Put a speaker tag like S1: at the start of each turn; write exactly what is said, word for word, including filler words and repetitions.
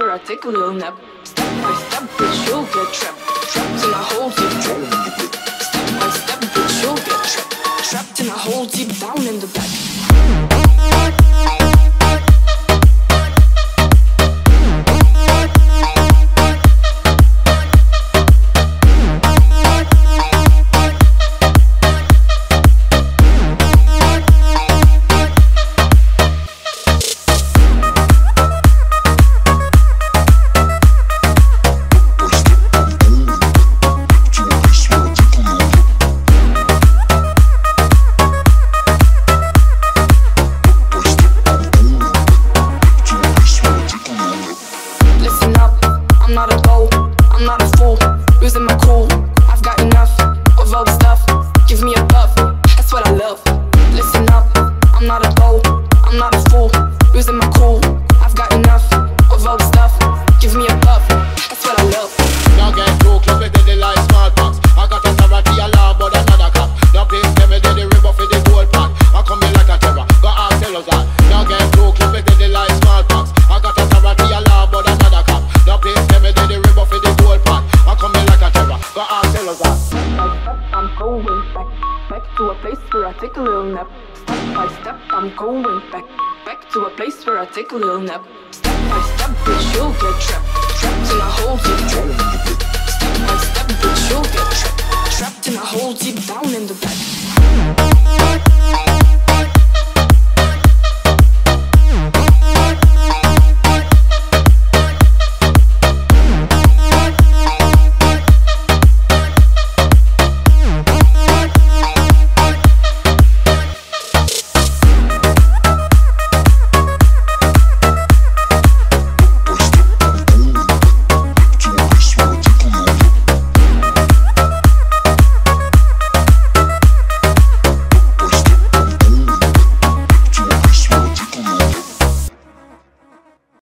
S1: where I take a little nap. Step by step, bitch, you'll get trapped. Trapped in a hole deep down in the back. Step by step, bitch, you'll get trapped. Trapped in a hole deep down in the back. Take a little nap. Step by step, bitch, you'll get trapped.